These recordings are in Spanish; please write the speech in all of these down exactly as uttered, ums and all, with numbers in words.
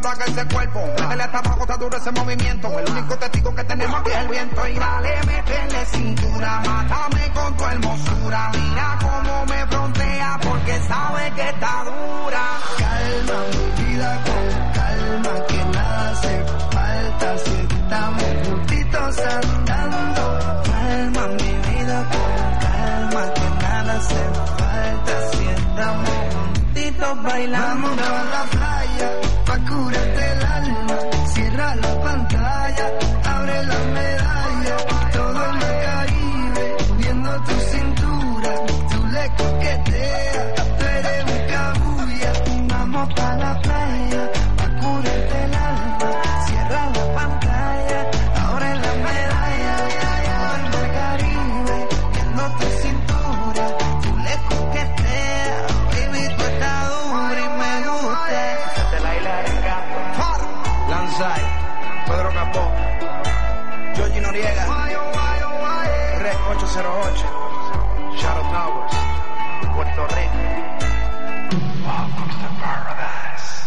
saca ese cuerpo. Métele hasta abajo, está duro ese movimiento. El único testigo que tenemos aquí es el viento. Y dale, métele cintura, mátame con tu hermosura. Mira cómo me frontea porque sabe que está dura. Calma mi vida con calma, que nada hace falta si estamos juntitos andando. Calma mi vida con calma, que nada hace falta si estamos juntitos bailando. Vamos a la playa pa' curarte el alma. Cierra la pantalla, abre la medalla. Todo en el Caribe, viendo tu cintura. Tú le coqueteas, tú eres un cabulla. Vamos pa' la playa pa' curarte el alma. Cierra la pantalla, abre la medalla. Todo en el Caribe, viendo tu cintura. Tú le coqueteas, baby, tú estás dura y me gusta. De la isla del Encanto, Lanzai, Pedro Capó, Georgie Noriega, Rec ocho cero ocho, Shadow Towers, Puerto Rico. Welcome to Paradise.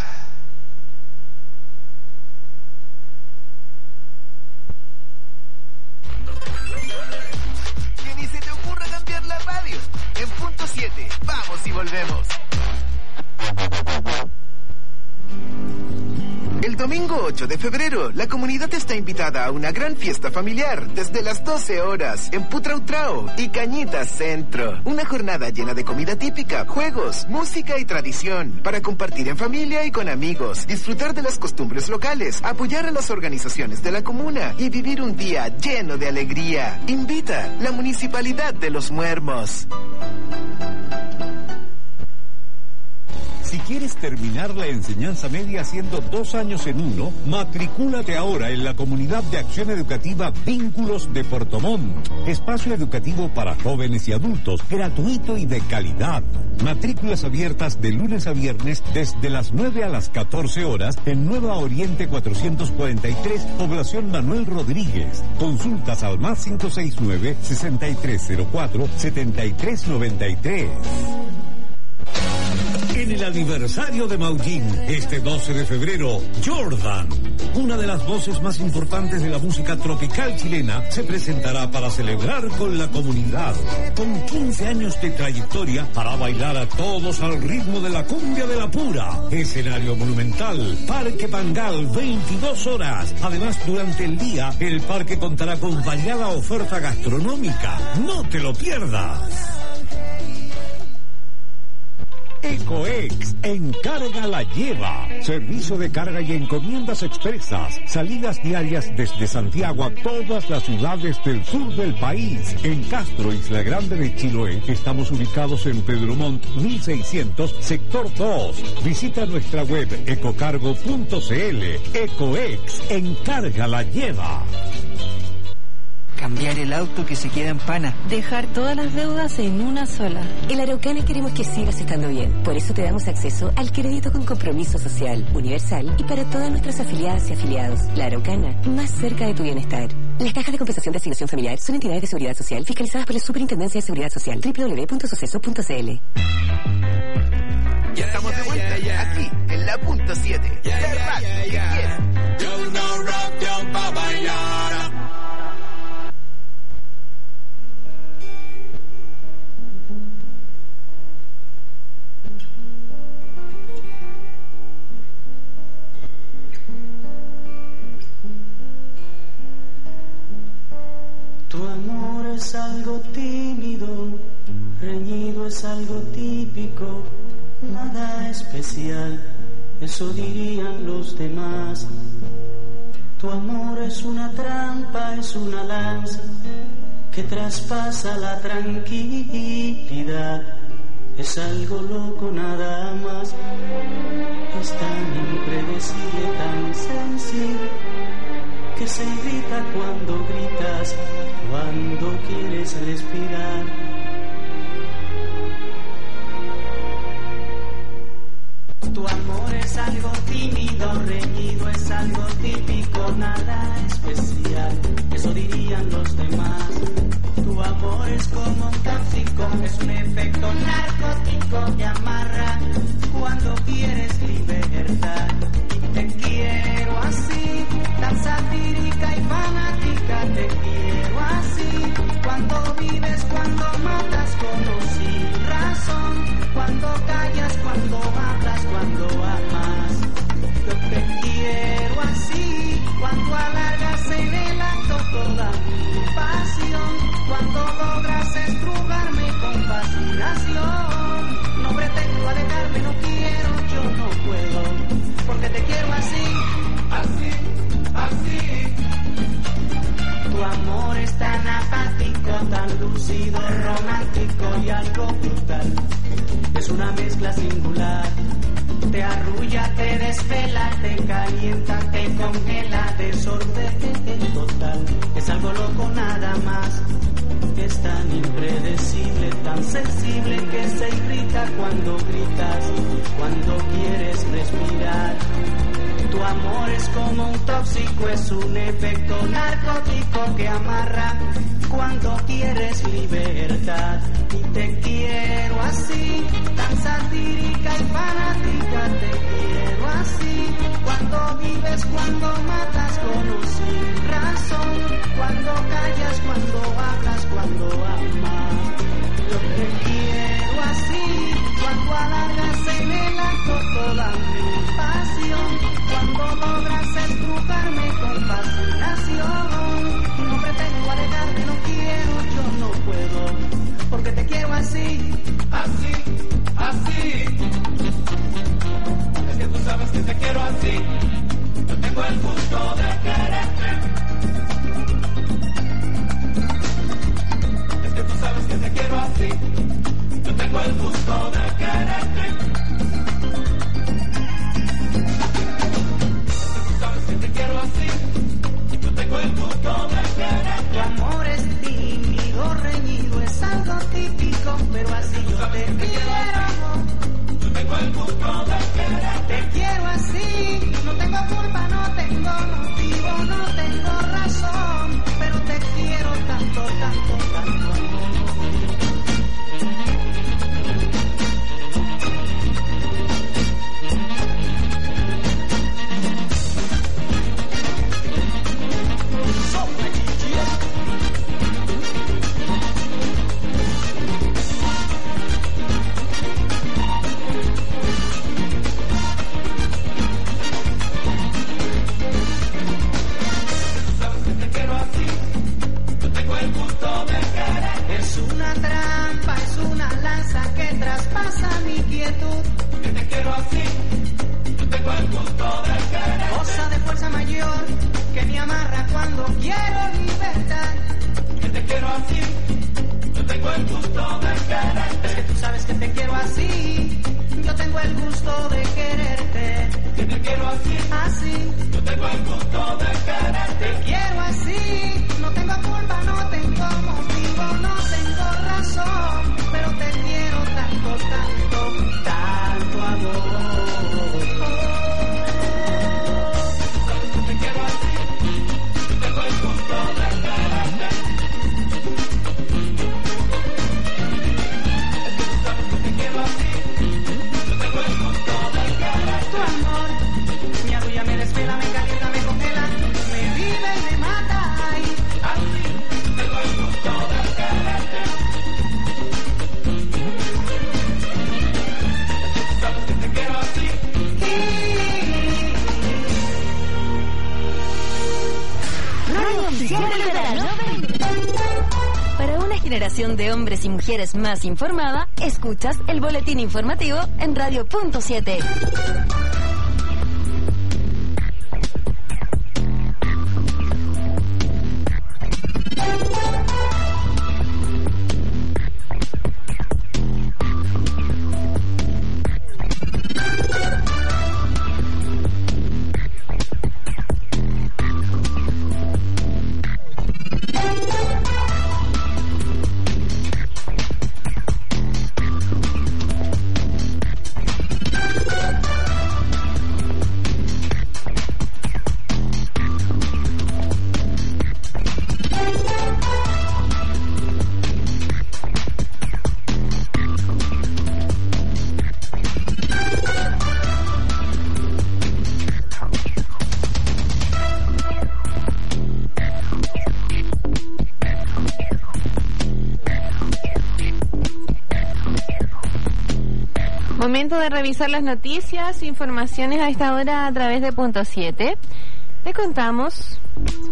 Que ni se te ocurra cambiar la radio. En punto siete, vamos y volvemos. El domingo ocho de febrero, la comunidad está invitada a una gran fiesta familiar desde las doce horas en Putrautrao y Cañitas Centro. Una jornada llena de comida típica, juegos, música y tradición para compartir en familia y con amigos, disfrutar de las costumbres locales, apoyar a las organizaciones de la comuna y vivir un día lleno de alegría. Invita la Municipalidad de Los Muermos. Si quieres terminar la enseñanza media haciendo dos años en uno, matricúlate ahora en la Comunidad de Acción Educativa Vínculos de Puerto Montt. Espacio educativo para jóvenes y adultos, gratuito y de calidad. Matrículas abiertas de lunes a viernes desde las nueve a las catorce horas en Nueva Oriente cuatrocientos cuarenta y tres, población Manuel Rodríguez. Consultas al más cinco seis nueve, seis tres cero cuatro, siete tres nueve tres. En el aniversario de Maullín, este doce de febrero, Jordan, una de las voces más importantes de la música tropical chilena, se presentará para celebrar con la comunidad. Con quince años de trayectoria, para bailar a todos al ritmo de la cumbia de la pura. Escenario monumental, Parque Pangal, veintidós horas. Además, durante el día, el parque contará con variada oferta gastronómica. ¡No te lo pierdas! Ecoex, encarga la lleva. Servicio de carga y encomiendas expresas. Salidas diarias desde Santiago a todas las ciudades del sur del país. En Castro, Isla Grande de Chiloé, estamos ubicados en Pedro Montt mil seiscientos, sector dos. Visita nuestra web ecocargo punto cl. Ecoex, encarga la lleva. Cambiar el auto que se queda en pana. Dejar todas las deudas en una sola. En Araucana queremos que sigas estando bien. Por eso te damos acceso al crédito con compromiso social, universal y para todas nuestras afiliadas y afiliados. La Araucana, más cerca de tu bienestar. Las cajas de compensación de asignación familiar son entidades de seguridad social fiscalizadas por la Superintendencia de Seguridad Social. doble u doble u doble u punto suceso punto cl. Ya estamos de vuelta, aquí, en la punto siete. Yeah, yeah, yeah, yeah. Yo no rock yo pa' bailar. Tu amor es algo tímido, reñido es algo típico, nada especial, eso dirían los demás. Tu amor es una trampa, es una lanza que traspasa la tranquilidad, es algo loco nada más, es tan impredecible, tan sensible, que se irrita cuando gritas, cuando quieres respirar. Tu amor es algo tímido, reñido, es algo típico, nada especial, eso dirían los demás. Tu amor es como un tóxico, es un efecto narcótico, te amarra cuando quieres libertad. te quiero así, tan satírica y fanática, te quiero así. Cuando vives, cuando matas, como sin razón. Cuando callas, cuando hablas, cuando amas. Yo te quiero así. Cuando alargas en el acto toda mi pasión. Cuando logras estrujarme con fascinación. No pretendo alejarme, no quiero, yo no puedo. Porque te quiero así, así, así. Tu amor es tan apático, tan lúcido, romántico y algo brutal. Es una mezcla singular. Te arrulla, te desvela, te calienta, te congela, desorden total. Es algo loco nada más. Es tan impredecible, tan sensible que se irrita cuando gritas, cuando quieres respirar. Tu amor es como un tóxico, es un efecto narcótico que amarra cuando quieres libertad. Y te quiero así, tan satírica y fanática, te quiero así. Cuando vives, cuando matas, con o sin razón. Cuando callas, cuando hablas, cuando amas. Yo te quiero así, cuando alargas en el acto toda mi pasión. Cuando logras estrujarme con fascinación. No pretendo alejarme, no quiero, yo no puedo. Porque te quiero así, así, así. Es que tú sabes que te quiero así. Yo tengo el gusto de quererte. Es que tú sabes que te quiero así. Yo tengo el gusto de quererte. Quiero así, yo tengo el gusto de querer. Tu amor es tímido, reñido, es algo típico, pero así yo te quiero. Yo tengo el gusto de querer. Te quiero así, no tengo culpa, no tengo motivo, no tengo razón, pero te quiero tanto, tanto, tanto amor. De hombres y mujeres más informada, escuchas el boletín informativo en Radio Punto siete. Momento de revisar las noticias, informaciones a esta hora a través de Punto siete. Te contamos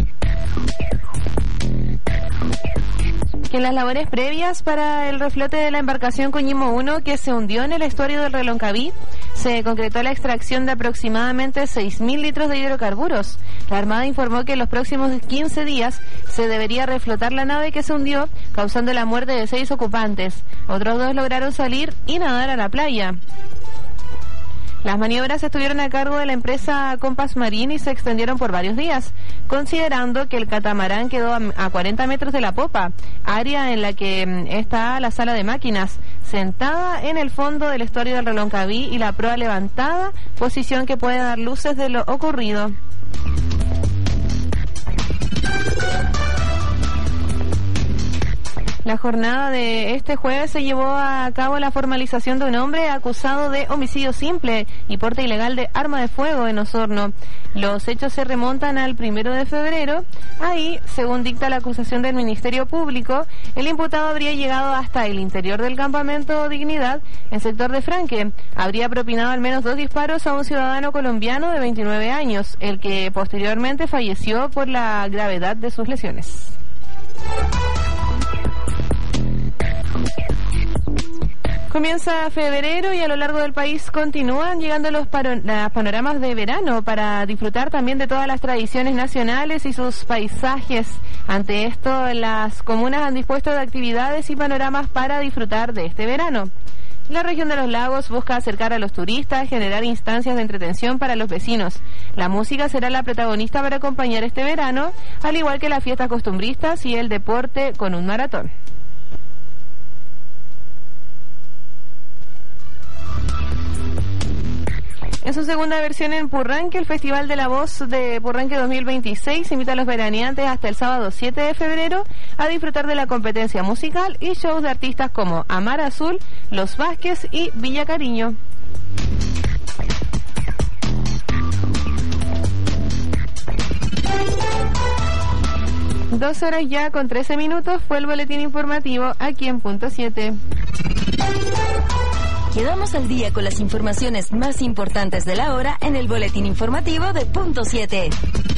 que en las labores previas para el reflote de la embarcación Coñimo uno, que se hundió en el estuario del Reloncaví, se concretó la extracción de aproximadamente seis mil litros de hidrocarburos. La Armada informó que en los próximos quince días se debería reflotar la nave que se hundió, causando la muerte de seis ocupantes. Otros dos lograron salir y nadar a la playa. Las maniobras estuvieron a cargo de la empresa Compass Marine y se extendieron por varios días, considerando que el catamarán quedó a cuarenta metros de la popa, área en la que está la sala de máquinas, sentada en el fondo del estuario del Reloncaví y la proa levantada, posición que puede dar luces de lo ocurrido. La jornada de este jueves se llevó a cabo la formalización de un hombre acusado de homicidio simple y porte ilegal de arma de fuego en Osorno. Los hechos se remontan al primero de febrero. Ahí, según dicta la acusación del Ministerio Público, el imputado habría llegado hasta el interior del campamento Dignidad, en sector de Franque. Habría propinado al menos dos disparos a un ciudadano colombiano de veintinueve años, el que posteriormente falleció por la gravedad de sus lesiones. Comienza febrero y a lo largo del país continúan llegando los paro- las panoramas de verano para disfrutar también de todas las tradiciones nacionales y sus paisajes. Ante esto, las comunas han dispuesto de actividades y panoramas para disfrutar de este verano. La región de los lagos busca acercar a los turistas, generar instancias de entretención para los vecinos. La música será la protagonista para acompañar este verano, al igual que las fiestas costumbristas y el deporte con un maratón. En su segunda versión en Purranque, el Festival de la Voz de Purranque dos mil veintiséis invita a los veraneantes hasta el sábado siete de febrero a disfrutar de la competencia musical y shows de artistas como Amar Azul, Los Vázquez y Villa Cariño. Dos horas ya con trece minutos fue el boletín informativo aquí en Punto siete. Quedamos al día con las informaciones más importantes de la hora en el boletín informativo de Punto siete.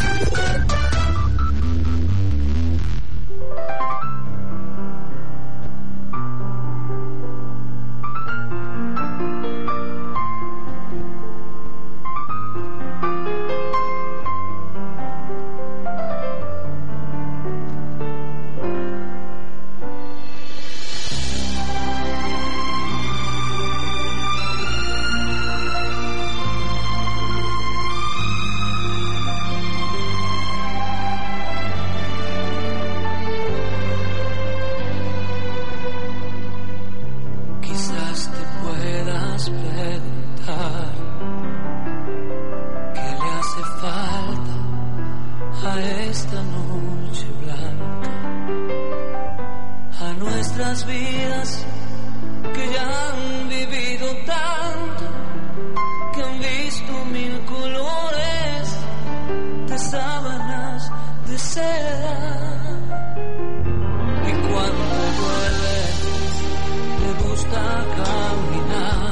Vidas que ya han vivido tanto, que han visto mil colores de sábanas de seda, y cuando duele te gusta caminar,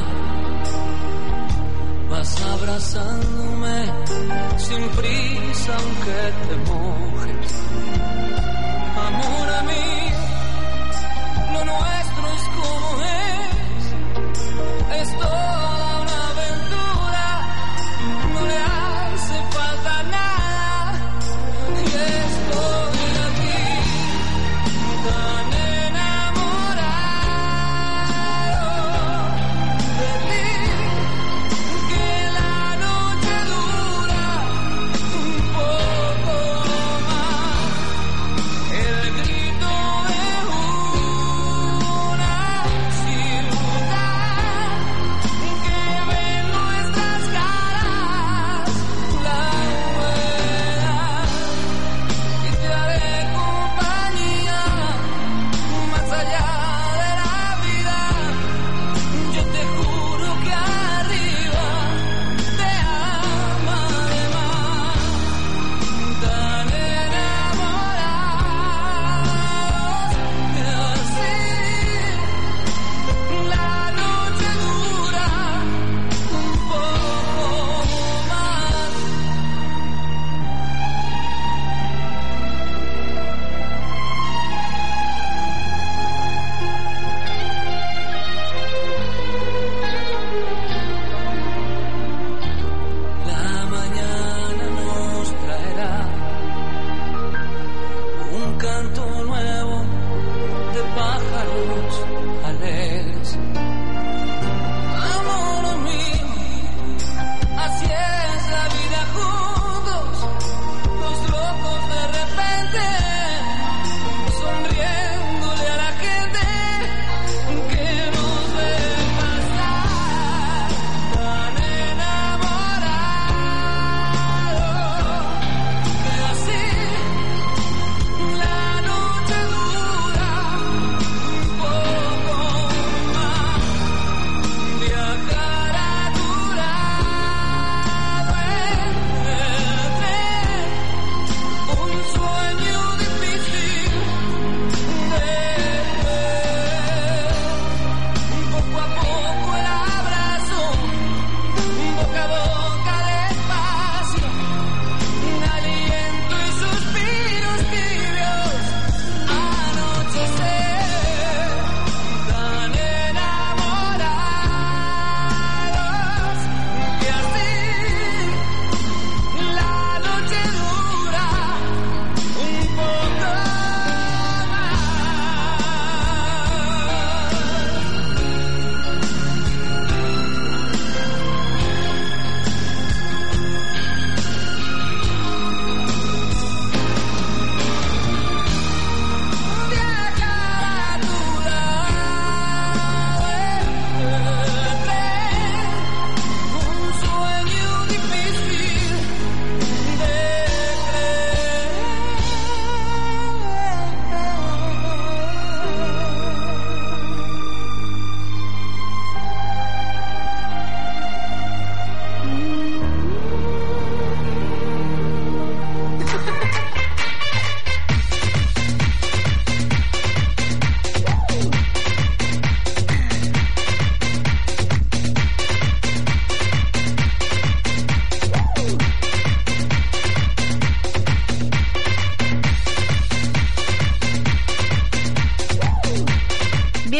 vas abrazándome sin prisa aunque te mojes, amor a mí. Lo nuestro es como es, es toda una aventura, no le hace falta nada, y estoy aquí tan enamorado de ti, que la noche dura un poco más.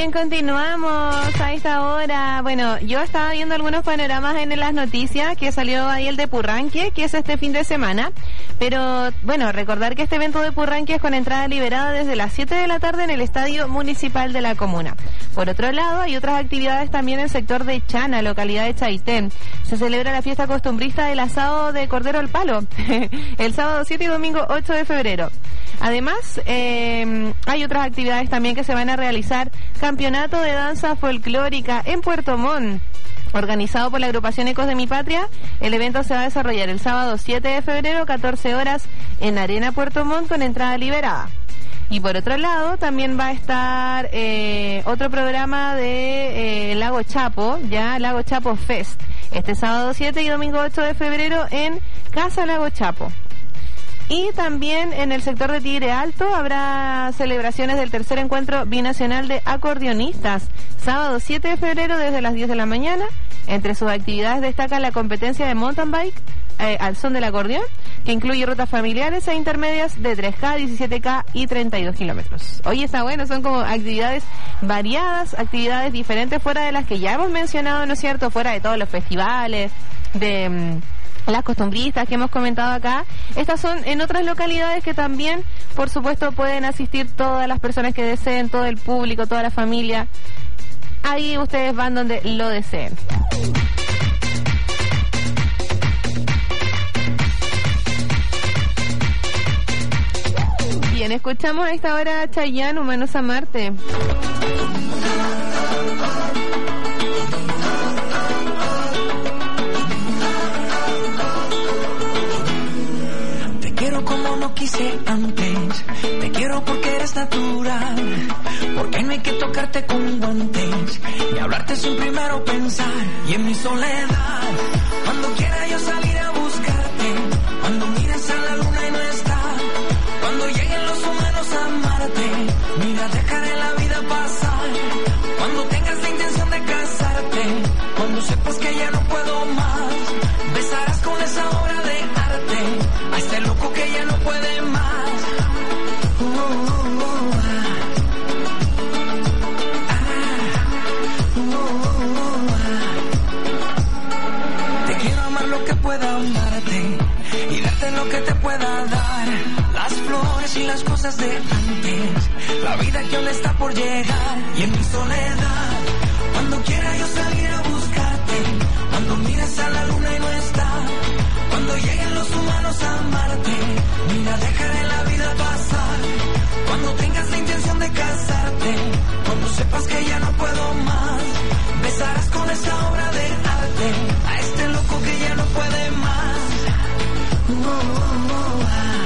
bien, continuamos a esta hora. Bueno, yo estaba viendo algunos panoramas en las noticias que salió ahí el de Purranque, que es este fin de semana. Pero, bueno, recordar que este evento de Purranque es con entrada liberada desde las siete de la tarde en el Estadio Municipal de la comuna. Por otro lado, hay otras actividades también en el sector de Chana, localidad de Chaitén. Se celebra la fiesta costumbrista del asado de Cordero al Palo, el sábado siete y domingo ocho de febrero. Además, eh, hay otras actividades también que se van a realizar. Campeonato de danza folclórica en Puerto Montt, organizado por la agrupación Ecos de Mi Patria. El evento se va a desarrollar el sábado siete de febrero, catorce horas, en Arena Puerto Montt, con entrada liberada. Y por otro lado, también va a estar eh, otro programa de eh, Lago Chapo, ya Lago Chapo Fest, este sábado siete y domingo ocho de febrero en Casa Lago Chapo. Y también en el sector de Tigre Alto habrá celebraciones del tercer encuentro binacional de acordeonistas, sábado siete de febrero desde las diez de la mañana. Entre sus actividades destaca la competencia de mountain bike eh, al son del acordeón, que incluye rutas familiares e intermedias de tres K, diecisiete K y treinta y dos kilómetros. Oye, está bueno, son como actividades variadas, actividades diferentes fuera de las que ya hemos mencionado, ¿no es cierto? Fuera de todos los festivales, de... Mmm, las costumbristas que hemos comentado acá. Estas son en otras localidades que también, por supuesto, pueden asistir todas las personas que deseen, todo el público, toda la familia. Ahí ustedes van donde lo deseen. Bien, escuchamos a esta hora a Chayanne, Humanos a Marte. Como no quise antes, te quiero porque eres natural, porque no hay que tocarte con guantes, ni hablarte sin primero pensar. Y en mi soledad, cuando quiera yo salir a buscarte, cuando mires a la luna y no está, cuando lleguen los humanos a amarte, mira, dejaré la vida pasar. Cuando tengas la intención de casarte, cuando sepas que ya no puedo más, besarás con esa obra de arte a este loco que ya no puede más. Uh, uh, uh, ah, uh, uh, ah. Te quiero amar lo que pueda amarte y darte lo que te pueda dar, las flores y las cosas de antes, la vida que aún está por llegar. Y en mi soledad, cuando quiera yo salir a buscarte, cuando mires a la luna y no está, cuando lleguen los humanos a amarte, mira, dejaré la vida pasar. Cuando tengas la intención de casarte, cuando sepas que ya no puedo más, besarás con esa obra de arte a este loco que ya no puede más. Uh, uh, uh, ah.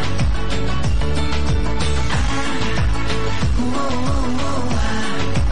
Uh, uh, uh, ah.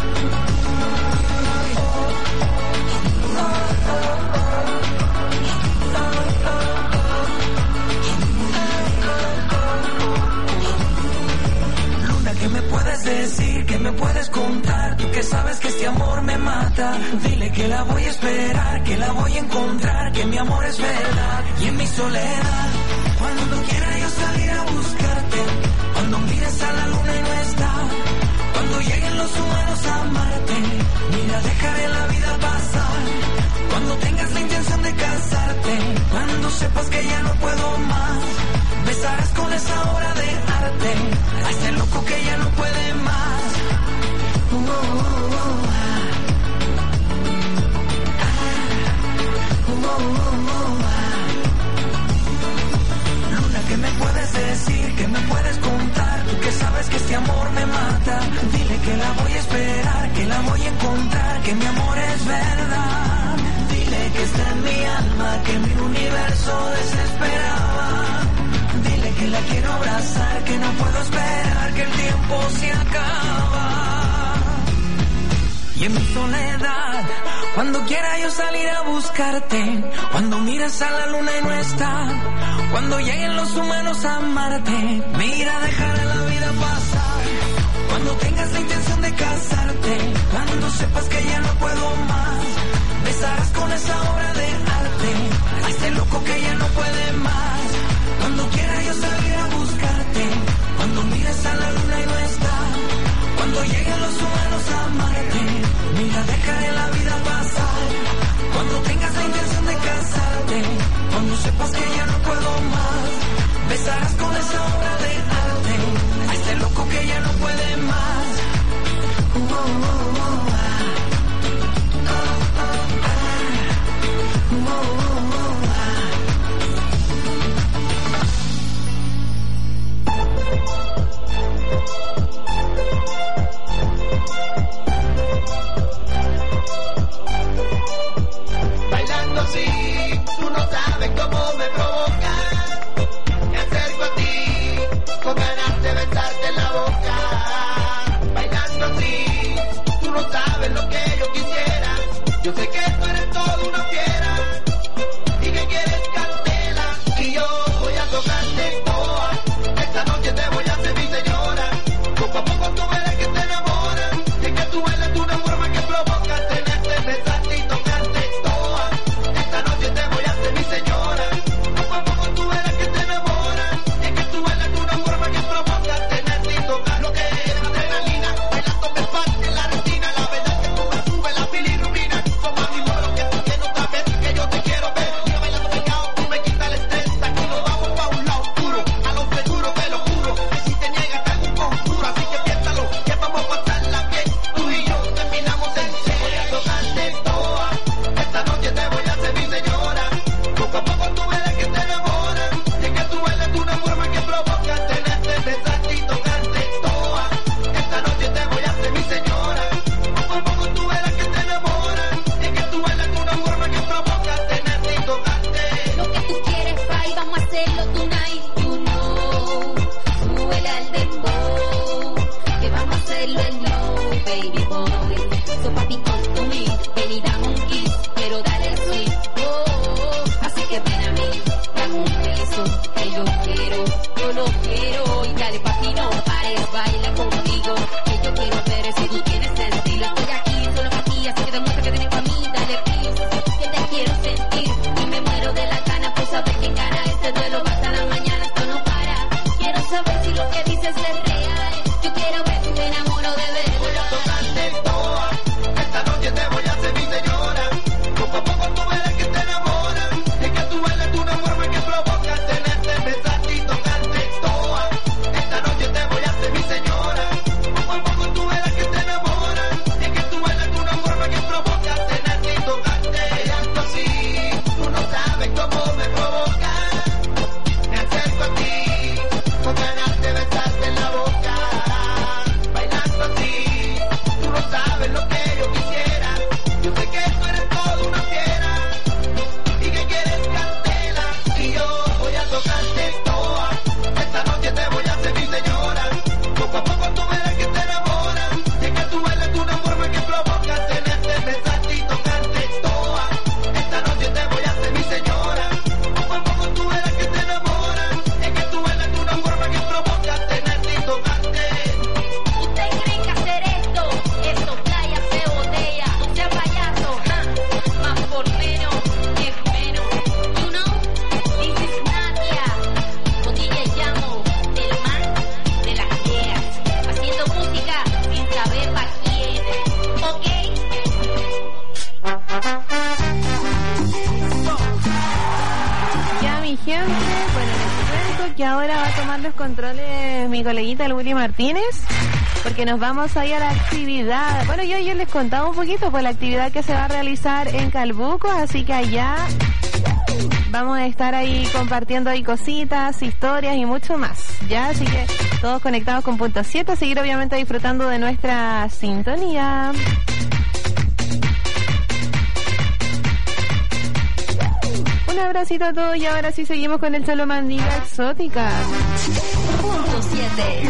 ¿Qué me puedes decir? ¿Qué me puedes contar? Tú que sabes que este amor me mata. Dile que la voy a esperar, que la voy a encontrar, que mi amor es verdad. Y en mi soledad, cuando quiera yo salir a buscarte, cuando mires a la luna y no está, cuando lleguen los humanos a amarte, mira, dejaré la vida pasar. Cuando tengas la intención de casarte, cuando sepas que ya no puedo más, besarás con esa obra de arte a este loco que ya no puede más. Uh, uh, uh, ah. Uh, uh, uh, ah. Luna, ¿qué me puedes decir? ¿Qué me puedes contar? Tú que sabes que este amor me mata. Dile que la voy a esperar, que la voy a encontrar, que mi amor es verdad. Dile que está en mi alma, que mi universo desesperaba. Dile que la quiero abrazar, que no puedo esperar, que el tiempo se acaba. Y en mi soledad, cuando quiera yo salir a buscarte, cuando miras a la luna y no está, cuando lleguen los humanos a amarte, mira, dejaré la vida pasar. Cuando tengas la intención de casarte, cuando sepas que ya no puedo más, besarás con esa obra de arte a este loco que ya no puede más. Cuando quiera yo salir a buscarte, cuando mires a la luna y no está, cuando lleguen los humanos a amarte, lo que dices es real. Yo quiero ver si me enamoro de verdad. Voy a tocarte toa, esta noche te voy a hacer mi señora. Poco a poco tú verás que te enamoras. Es que tú bailas de una forma que provoca tenerte, besarte y tocarte toa. Esta noche te voy a hacer mi señora. Poco a poco tú verás que te enamoras. Es que tú bailas de una forma que provoca tenerte y tocarte. Bailando así, tú no sabes cómo me provoca. Me acerco a ti, con ganas de besarte en la boca. Bailando así, tú no sabes lo que yo quisiera. Yo sé que tú eres toda una fiera y que quieres candela. Y yo voy a tocarte toa. Esta noche te voy a hacer mi señora. Poco a poco tú verás que te enamoras. Es que tú bailas de una forma que provoca tenerte, besarte y tocarte toa. Esta noche te voy a hacer mi señora. Poco a poco tú verás que te enamoras. Es que tú bailas de una forma que provoca tenerte y tocarte. ¿Usted cree que hacer esto es soplar y hacer botella? No sea payaso, ja. Más por menos es menos. You know, this is Nadia. Con D J Llamo, el man de las ideas. Haciendo música sin saber para quién. ¿Ok? Ya, mi gente, bueno, les cuento que ahora va a tomar los controles mi coleguita, el Willy Martínez, porque nos vamos a ir a la actividad. Bueno, yo ayer les contaba un poquito por la actividad que se va a realizar en Calbuco, así que allá vamos a estar ahí compartiendo ahí cositas, historias y mucho más, ya, así que todos conectados con Punto siete, seguir obviamente disfrutando de nuestra sintonía. Un abracito a todos y ahora sí seguimos con el Solo Mandinga Exótica. Punto siete.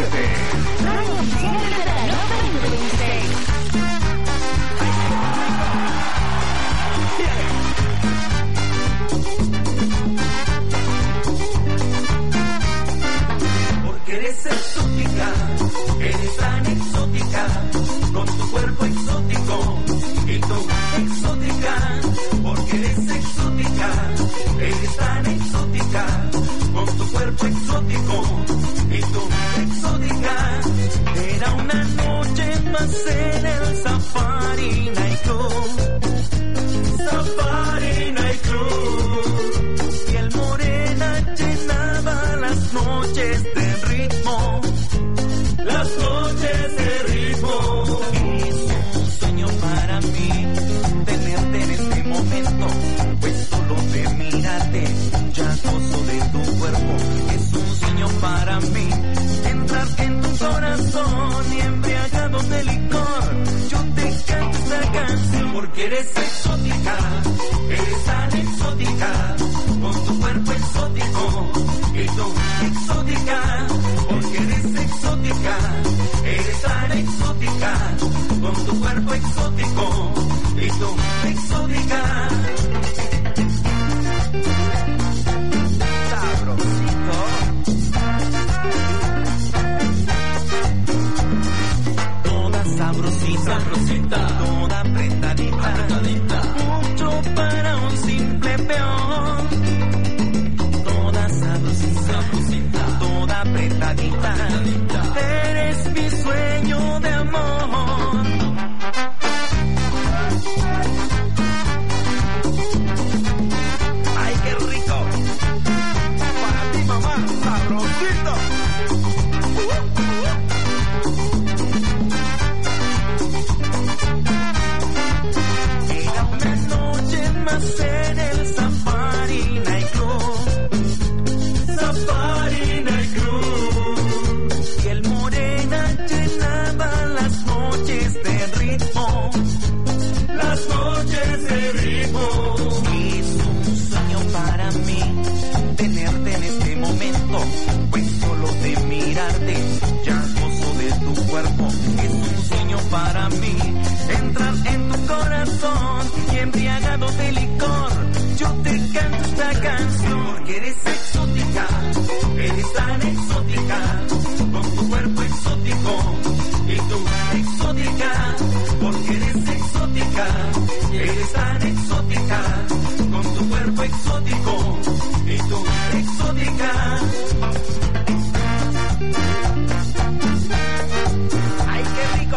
Porque eres exótica, eres tan exótica, con tu cuerpo exótico y tú exótica. Porque eres exótica, eres tan exótica, con tu cuerpo exótico y tú exótica. Era una noche más en el Safari Night Club, Safari Night Club. Y el morena llenaba las noches de ritmo, las noches de ritmo. Es un sueño para mí tenerte en este momento, pues solo de mirarte ya gozo de tu cuerpo. Es un sueño para mí entrar en tu corazón y embriagado de licor yo te canto esta canción. Porque eres exótica, eres tan exótica, con tu cuerpo exótico y tú exótica. Porque eres exótica, eres tan exótica, con tu cuerpo exótico y tú exótica. Sabrosito. Toda sabrosita, sabrosita, toda apretadita, apretadita, mucho para un simple peón. Toda sabrosita, sabrosita, toda apretadita, apretadita, eres mi sueño de amor. Ay, qué rico. Para ti, mamá, sabrosito. Era una noche más en el Safari Night Club, Safari Night Club. Y el morena llenaba las noches de ritmo, las noches de ritmo. Es un sueño para mí tenerte en este momento, pues solo de mirarte ya gozo de tu cuerpo. Es un sueño para mí entrar en tu corazón y embriagado de licor yo te canto esta canción. Porque eres exótica, eres tan exótica, con tu cuerpo exótico y tú exótica. Porque eres exótica, eres tan exótica, con tu cuerpo exótico y tú exótica.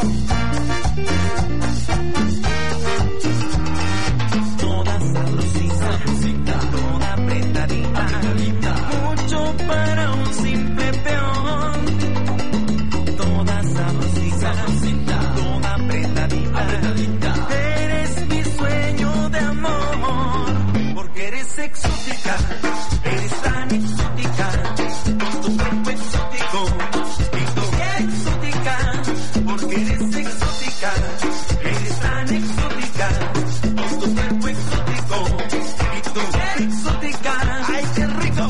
Toda sabrosita, toda apretadita, mucho para un simple peón. Toda sabrosita, toda apretadita, eres mi sueño de amor, porque eres exótica, eres tan exótica, con tu cuerpo exótico, y tu exótica, porque eres exótica, eres tan exótica, con tu cuerpo exótico, y tu exótica, ay qué rico.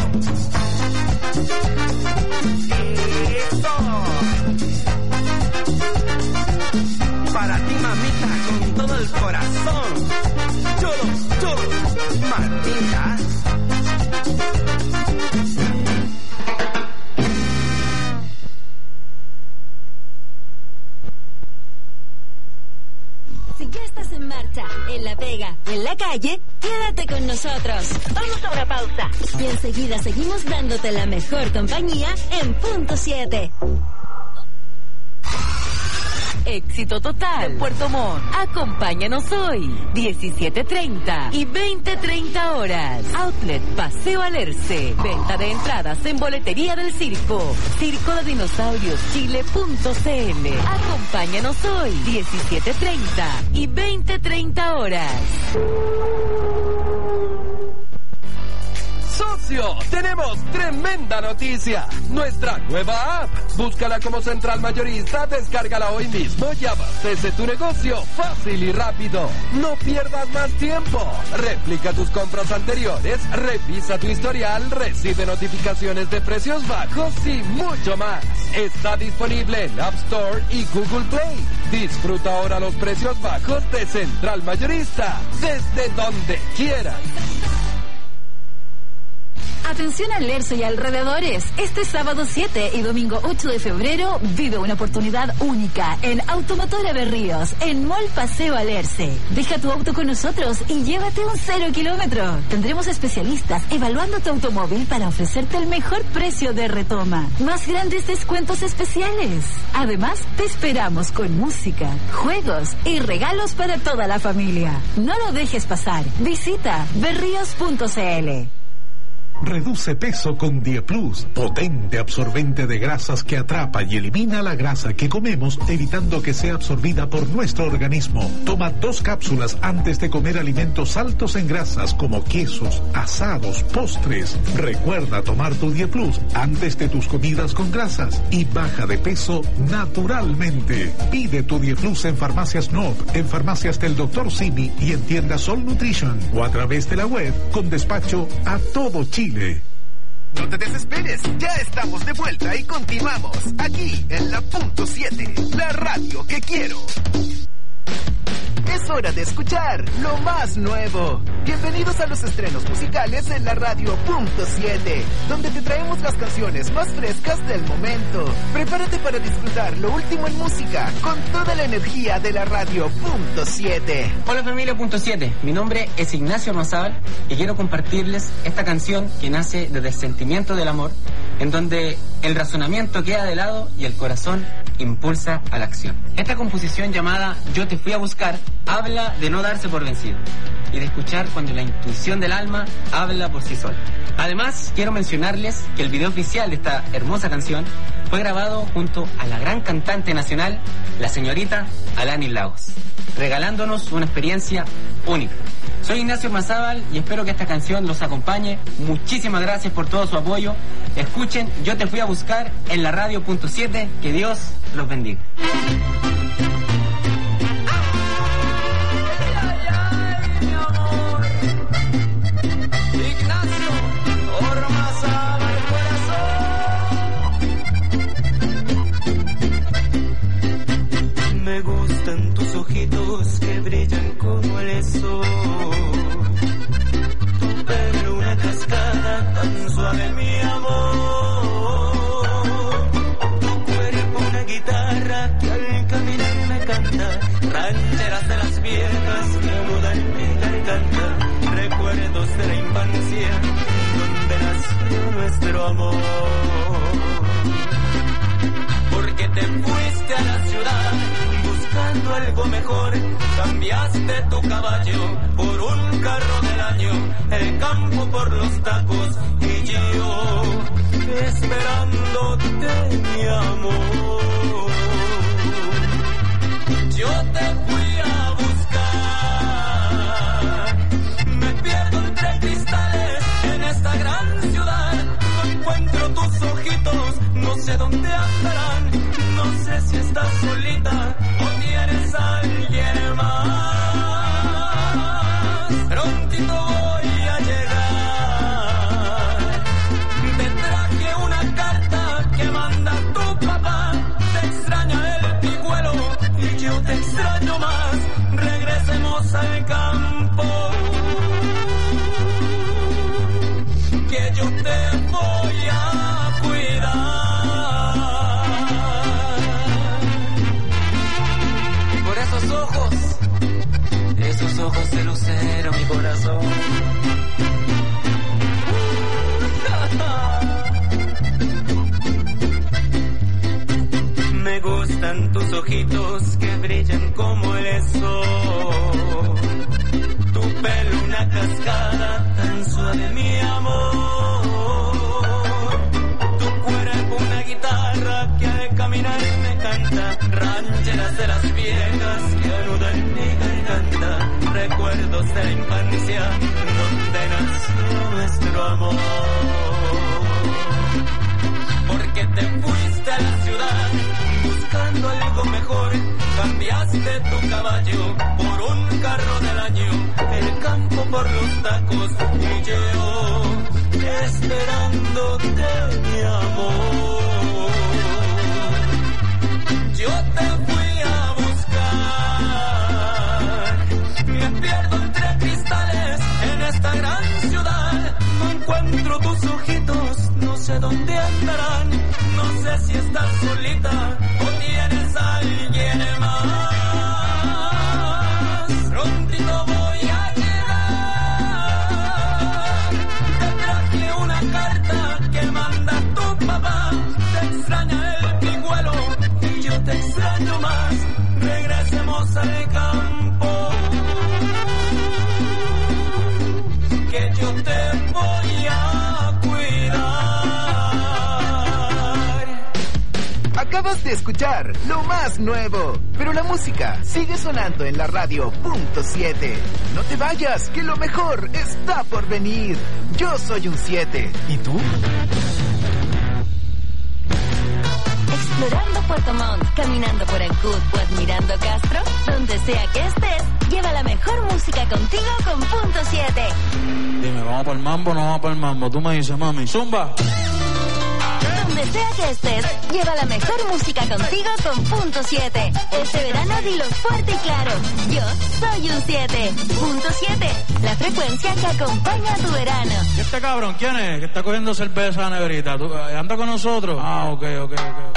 Eso. Para ti mamita con todo el corazón, chulo, chulo, mamita. Si ya estás en marcha, en la pega o en la calle, quédate con nosotros. Vamos a una pausa. Y enseguida seguimos dándote la mejor compañía en Punto siete. Éxito total. Puerto Montt. Acompáñanos hoy. diecisiete treinta y veinte treinta horas. Outlet Paseo Alerce. Venta de entradas en boletería del circo. Circo de Dinosaurios Chile punto c l. Acompáñanos hoy. diecisiete treinta y veinte treinta horas. ¡Socio! ¡Tenemos tremenda noticia! Nuestra nueva app. Búscala como Central Mayorista, descárgala hoy mismo y abastece tu negocio fácil y rápido. No pierdas más tiempo. Replica tus compras anteriores, revisa tu historial, recibe notificaciones de precios bajos y mucho más. Está disponible en App Store y Google Play. Disfruta ahora los precios bajos de Central Mayorista, desde donde quieras. Atención al Alerce y alrededores. Este sábado siete y domingo ocho de febrero vive una oportunidad única en Automotora Berríos, en Mall Paseo Alerce. Deja tu auto con nosotros y llévate un cero kilómetro. Tendremos especialistas evaluando tu automóvil para ofrecerte el mejor precio de retoma. Más grandes descuentos especiales. Además, te esperamos con música, juegos y regalos para toda la familia. No lo dejes pasar. Visita berríos punto c l. Reduce peso con Dieplus, potente absorbente de grasas que atrapa y elimina la grasa que comemos, evitando que sea absorbida por nuestro organismo. Toma dos cápsulas antes de comer alimentos altos en grasas como quesos, asados, postres. Recuerda tomar tu Dieplus antes de tus comidas con grasas y baja de peso naturalmente. Pide tu Dieplus en Farmacias Nob, en Farmacias del doctor Simi y en tiendas Sol Nutrition o a través de la web con despacho a todo Chile. No te desesperes, ya estamos de vuelta y continuamos aquí en la Punto siete, la radio que quiero. Es hora de escuchar lo más nuevo. Bienvenidos a los estrenos musicales en la radio Punto siete, donde te traemos las canciones más frescas del momento. Prepárate para disfrutar lo último en música con toda la energía de la radio Punto siete. Hola familia Punto siete, mi nombre es Ignacio Mazábal y quiero compartirles esta canción que nace desde el sentimiento del amor, en donde el razonamiento queda de lado y el corazón impulsa a la acción. Esta composición llamada Yo te fui a buscar habla de no darse por vencido y de escuchar cuando la intuición del alma habla por sí sola. Además, quiero mencionarles que el video oficial de esta hermosa canción fue grabado junto a la gran cantante nacional, la señorita Alanis Lagos, regalándonos una experiencia única. Soy Ignacio Mazábal y espero que esta canción los acompañe. Muchísimas gracias por todo su apoyo. Escuchen Yo te fui a buscar en la radio Punto siete. Que Dios los bendiga. Me gustan tus ojitos que brillan como el sol, tu pelo una cascada tan suave, mi amor, tu cuerpo una guitarra que al caminar me canta, rancheras de las viejas que mudan en mi garganta, recuerdos de la infancia donde nació nuestro amor. Porque te fuiste a la ciudad buscando algo mejor. Cambiaste tu caballo por un carro del año, el campo por los tacos y yo esperándote, mi amor. Yo te fui a buscar, me pierdo entre cristales en esta gran ciudad. No encuentro tus ojitos, no sé dónde andarán. No sé si estás solita o tienes a alguien más. Prontito voy a llegar. Te traje una carta que manda tu papá. Te extraña el pijuelo y yo te extraño más. Regresemos al campo, que yo te voy a cuidar. Por esos ojos, esos ojos de lucero, mi corazón. Me gustan tus ojitos que brillan como el sol. Tu pelo una cascada tan suave, mi amor. Tu cuerpo una guitarra que al caminar me canta. Rancheras de las viejas que anudan mi garganta. Recuerdos de la infancia donde nació nuestro amor. Porque te fuiste a la ciudad buscando algo mejor. Cambiaste tu caballo por un carro del año, el campo por los tacos y yo esperándote, mi amor. Yo te fui a buscar, me pierdo entre cristales en esta gran ciudad. No encuentro tus ojitos, no sé dónde andarán. No sé si estás solita o tienes a alguien más. Prontito voy a llegar. Te traje una carta que manda tu papá. Te extraña el pijuelo y yo te extraño más. Regresemos al campo, que yo te voy a cuidar. Acabas de escuchar lo más nuevo, pero la música sigue sonando en la radio punto siete. No te vayas, que lo mejor está por venir. Yo soy un siete. ¿Y tú? Explorando Puerto Montt, caminando por Ancud o admirando Castro, donde sea que estés, lleva la mejor música contigo con punto siete. Dime, ¿vamos para el mambo o no vamos para el mambo? Tú me dices, mami, zumba. Donde sea que estés, lleva la mejor música contigo con punto siete. Este verano dilo fuerte y claro. Yo soy un siete. punto siete, la frecuencia que acompaña a tu verano. ¿Y este cabrón quién es? Que está cogiendo cerveza negrita. ¿Tú, eh, ¿Anda con nosotros? Ah, ok, ok, ok.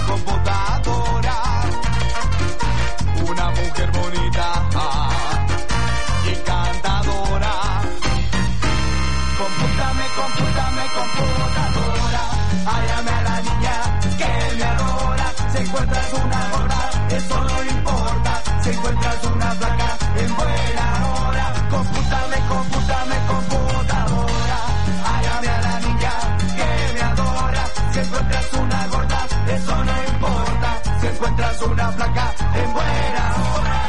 computadora. Una mujer bonita y encantadora. Compútame, compútame, computadora. Hállame a la niña que me adora. Si encuentras una gorda, eso no importa. Si encuentras una flaca en buena hora. Compútame, compútame, computadora. Hállame a la niña que me adora. Si encuentras una gorda, eso no importa. Si encuentras una flaca en buena hora.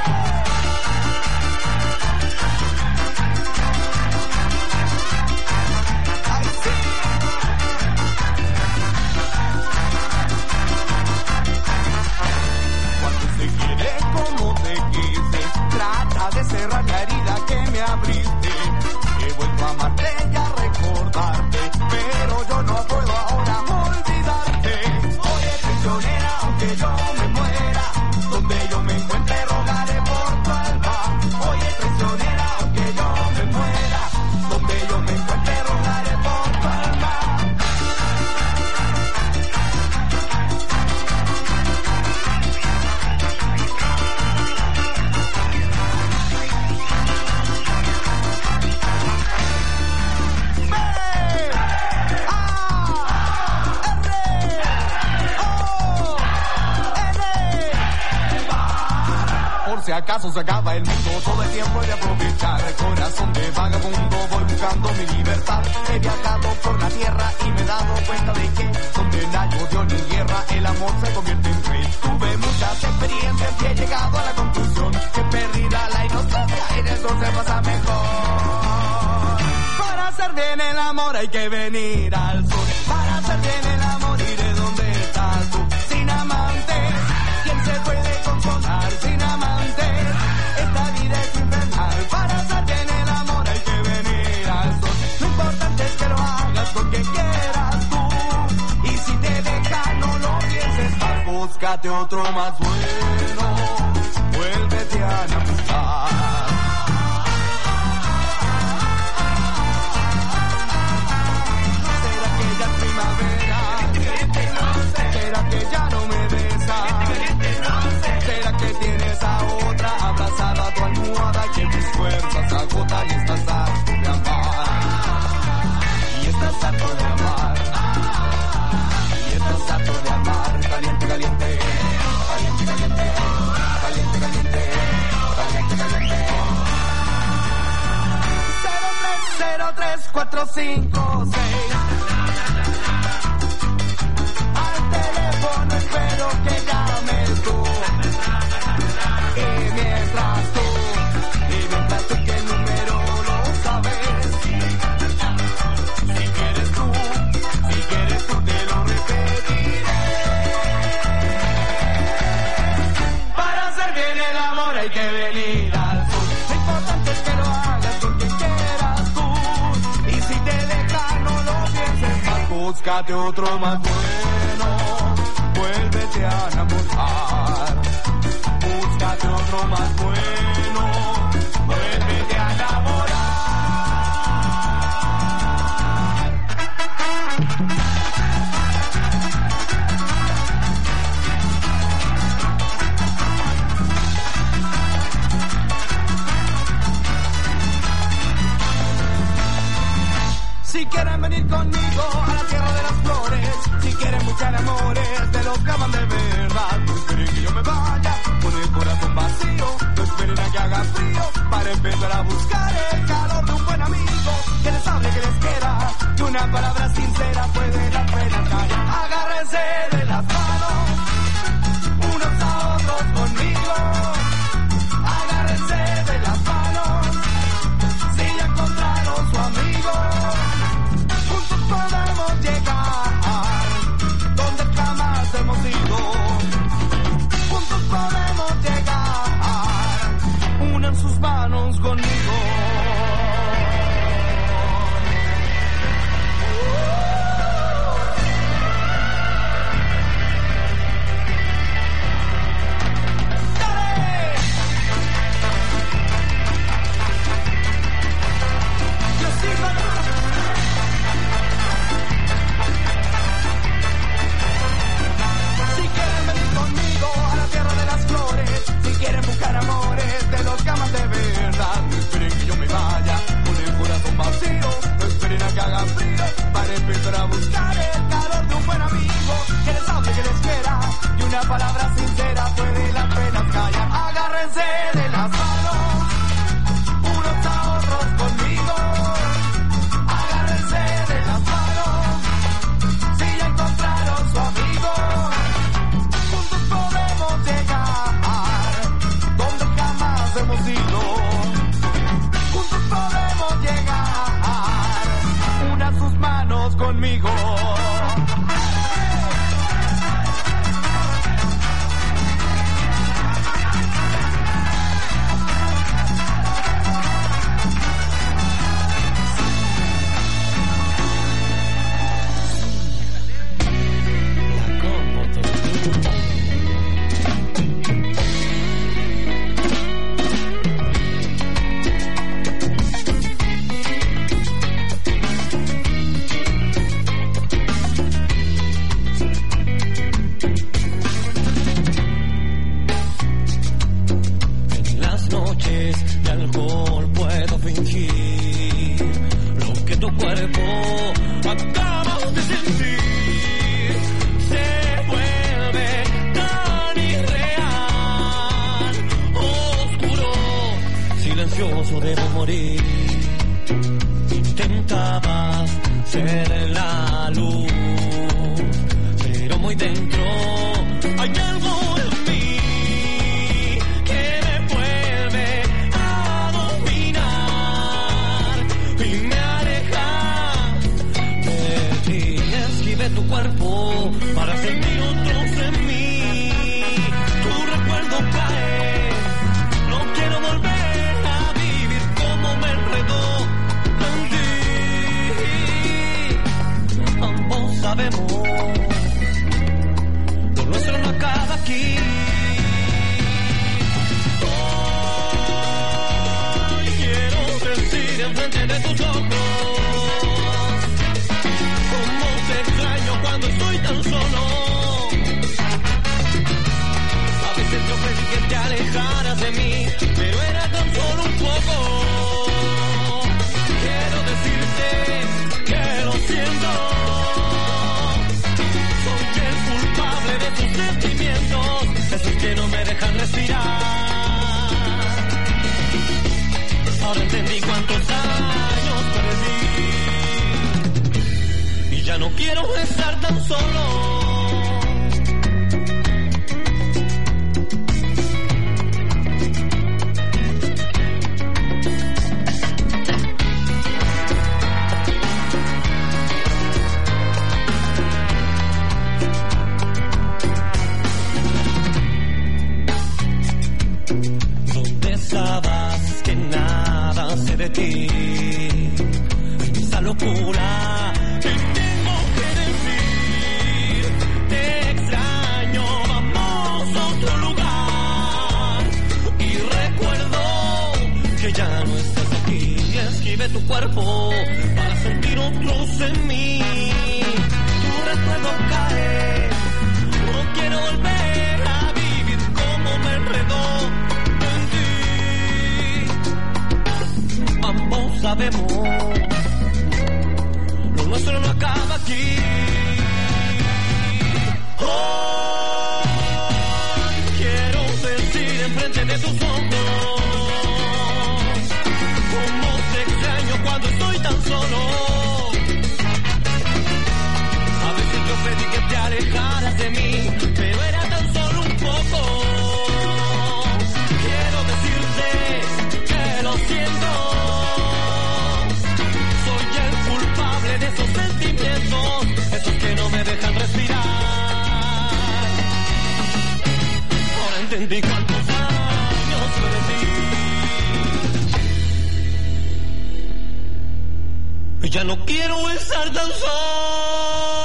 De cerrar la herida que me abriste. He vuelto a amarte y a recordarte, pero yo no puedo ahora olvidarte. Oye, prisionera, aunque yo me muera, donde yo me encuentre rogaré por tu alma. Oye, prisionera, aunque yo me muera, donde yo me encuentre rogaré por tu alma. Si acaso se acaba el mundo, todo el tiempo he de aprovechar. El corazón de vagabundo, voy buscando mi libertad. He viajado por la tierra y me he dado cuenta de que donde no hay odio ni guerra, el amor se convierte en rey. Tuve muchas experiencias y he llegado a la conclusión que perdida la inocencia en el se pasa mejor. Para hacer bien el amor hay que venir al sur. Para hacer bien el amor iré donde estás tú. Sin amantes, ¿quién se puede consolar sin amantes? Esta vida es infernal. Para hacer bien el amor hay que venir al sol. Lo importante es que lo hagas con quien quieras tú. Y si te deja no lo pienses más. Búscate otro más bueno. Vuélvete a enamorar. ¿Será que ya es primavera? ¿Será que ya no me besas? ¿Será que tienes a otra abrazada a tu almohada? Que mis fuerzas agotan y estás harto de amar. Y estás harto de amar. Y estás harto de amar. Caliente, caliente. Caliente, caliente. Caliente, caliente. Caliente, caliente. cero tres cero tres cuatro cinco seis. Al teléfono espero que llames tú. Y mientras tú, y mientras tú que el número lo sabes. Si quieres tú, si quieres tú te lo repetiré. Para hacer bien el amor hay que venir al sur. Lo importante es que lo hagas con quien quieras tú. Y si te deja no lo pienses más. Búscate otro más bueno. Vuélvete a enamorar. Búscate otro más bueno. Vuélvete a enamorar. Si quieren venir conmigo a la tierra de las flores, si quieren buscar amores de los que aman de verdad, no esperen que yo me vaya con el corazón vacío, no esperen a que haga frío para empezar a buscar el calor de un buen amigo que les hable, que les quiera, que una palabra sincera puede la pena callar. Agárrense de las manos unos a otros conmigo, agárrense de las manos si ya encontraron su amigo. Podemos llegar donde jamás hemos ido. Juntos podemos llegar. Unan sus manos conmigo. ¡Dale! para buscar el calor de un buen amigo que les hable, que les quiera, y una palabra sincera puede las penas callar. Agárrense de las manos unos a otros conmigo, agárrense de las manos si ya encontraron su amigo. Juntos podemos llegar donde jamás hemos ido, juntos podemos llegar, una sus manos conmigo. Debo morir. Intentabas ser la luz, pero muy dentro hay algo en mí que me vuelve a dominar y me aleja de ti. Esquivé tu cuerpo para sentir otros en mí. Tu recuerdo cae, no quiero volver. Sabemos, lo nuestro no acaba aquí. Hoy quiero decir enfrente de tus ojos cómo te extraño cuando estoy tan solo. A veces yo pedí que te alejaras de mí, pero era tan solo un poco. Quiero decirte que lo siento. Tus sentimientos, esos que no me dejan respirar. Ahora entendí cuántos años perdí y ya no quiero estar tan solo. Sabes que nada sé de ti, esa locura que tengo que decir. Te extraño, vamos a otro lugar. Y recuerdo que ya no estás aquí. Esquivé tu cuerpo para sentir otros en mí. Tu recuerdo cae, no quiero volver a vivir como me enredó. Ambos sabemos, lo nuestro no acaba aquí. Hoy quiero decir enfrente de tus ojos cómo te extraño cuando estoy tan solo. A veces yo pedí que te alejaras de mí, pero era tan solo un poco. Quiero decirte que lo siento. De esos sentimientos, esos que no me dejan respirar. Ahora entendí cuántos años perdí y ya no quiero estar tan solo.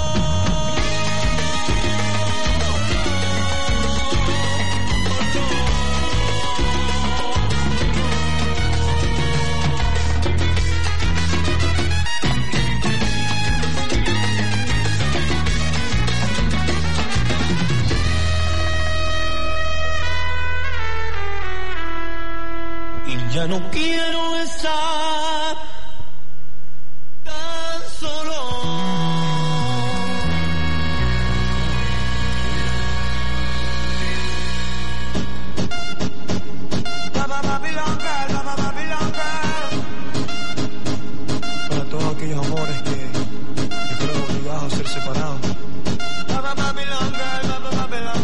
Ya no quiero estar tan solo. separados. Baba Babylon girl, Baba Babylon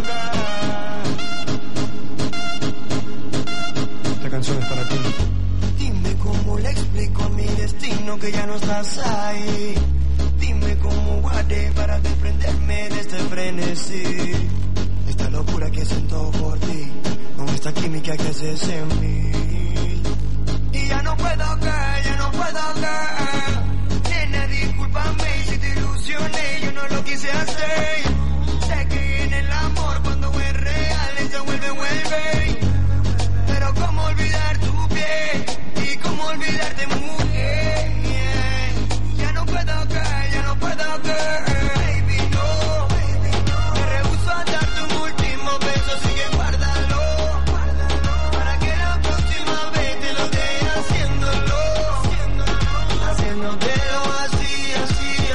girl. Esta canción es para ti. Dime cómo le explico a mi destino que ya no estás ahí. Dime cómo guardé para desprenderme de este frenesí. Esta locura que siento por ti, con esta química que haces en mí. Y ya no puedo caer, ya no puedo caer. Nena, discúlpame si te ilusioné, yo no lo quise hacer. Sé que en el amor cuando es real ella vuelve, vuelve. Pero cómo olvidar tu piel y cómo olvidarte, mujer. Ya no puedo caer, ya no puedo caer. Baby, no, me rehúso a darte un último beso, así que guárdalo, para que la próxima vez te lo dé haciéndolo, haciéndotelo así, así,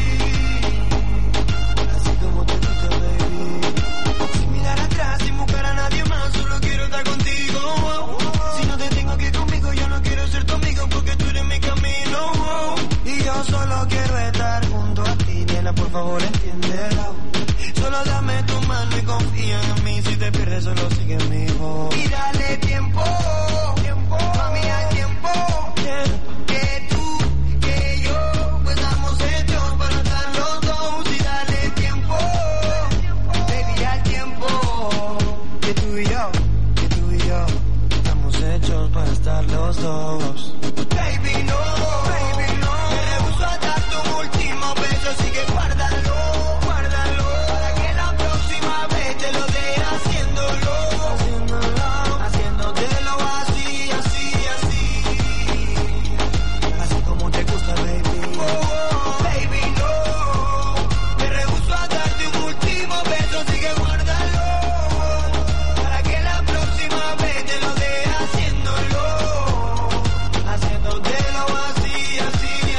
así, así como te gusta, baby. Sin mirar atrás, sin buscar a nadie más, solo quiero estar contigo. Si no te tengo aquí conmigo, yo no quiero ser tu amigo porque tú eres mi camino. Y yo solo quiero estar junto a ti, nena, por favor entiéndelo. Solo dame tu mano y confía en mí, si te pierdes solo sigue mi voz. Y dale tiempo, tiempo, mami hay tiempo, que tú, que yo, pues estamos hechos para estar los dos. Y dale tiempo, baby hay tiempo, que tú y yo, que tú y yo, estamos hechos para estar los dos. Baby no, baby no, me rehuso a darte un último beso, así que guárdalo, guárdalo, para que la próxima vez te lo dé haciéndolo, haciéndolo, haciéndotelo así, así, así, así como te gusta, baby. Oh, baby no, me rehuso a darte un último beso, así que guárdalo, para que la próxima vez te lo dé haciéndolo, haciéndotelo así, así,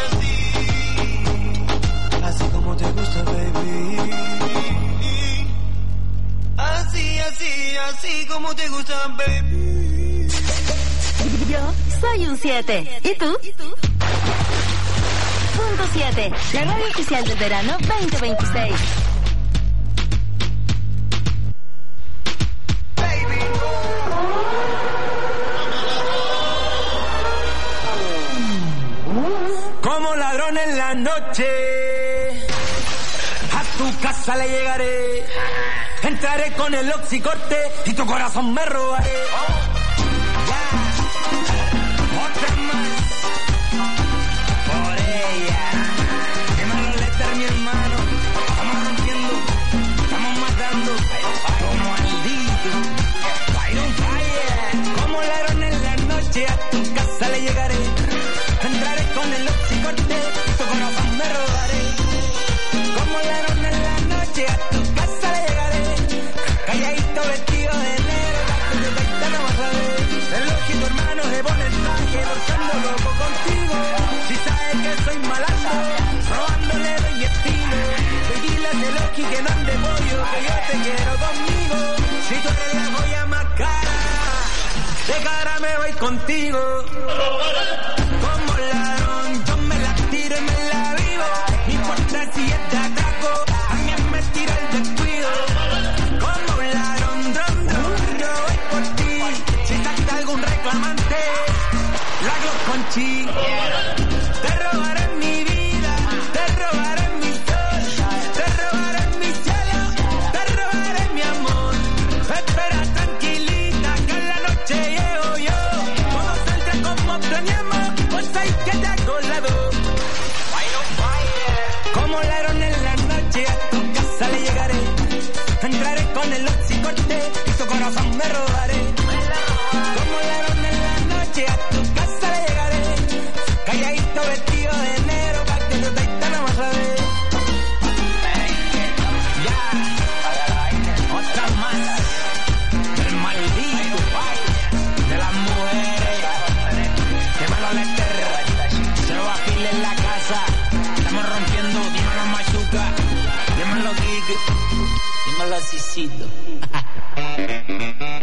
así, así como te gusta, baby. Así, así, así como te gusta, baby. Yo soy un siete. ¿Y tú? Punto siete, la radio oficial del verano veinte veintiséis. Como ladrón en la noche, a tu casa le llegaré. Entraré con el oxicorte y tu corazón me robaré. Ya, otra más por ella. Dímelo, Lester, mi hermano. Estamos rompiendo, estamos matando como malditos. Fire on fire. Como ladrón en la noche, a tu casa le llegaré. Entraré con el oxicorte, tu corazón me robaré. Como ladrón en la noche, a tu casa le llegaré. Calladito vestido de negro, gato de gaita no vas a ver. El ojito hermano se pone el traje, buscando loco contigo. Si sabes que soy malandro, robándole doy estilo. Te dile a ese Loki que no ande pollo, que yo te quiero conmigo. Si tú eres la joya más cara, de cara me voy contigo. Como ladrón, yo me la tiro y me la vivo. No importa si es de atraco, a mí me tira el descuido. Como ladrón, dron, dron, yo voy por ti. Si salta algún reclamante, la Glock con chi. Te robaré mi vida, te robaré mi sol, te robaré mi cielo, te robaré mi amor. Espera tranquilita que en la noche llego yo. Todo saldrá como planeamos, pues hay que te hago la dos. Como ladrón en la noche, a tu casa le llegaré. Entraré con el oxicorte y tu corazón me robaré. Como ladrón en la noche, a tu casa le llegaré. Calladito vestido de negro, pa' que tu taita no vas a ver. Ya, otra más. El maldito de las mujeres. Dímelo, Lester. Se va a fila en la casa. Estamos rompiendo, dímelo, Machuca. Dímelo, Kike. Dímelo, Cicito.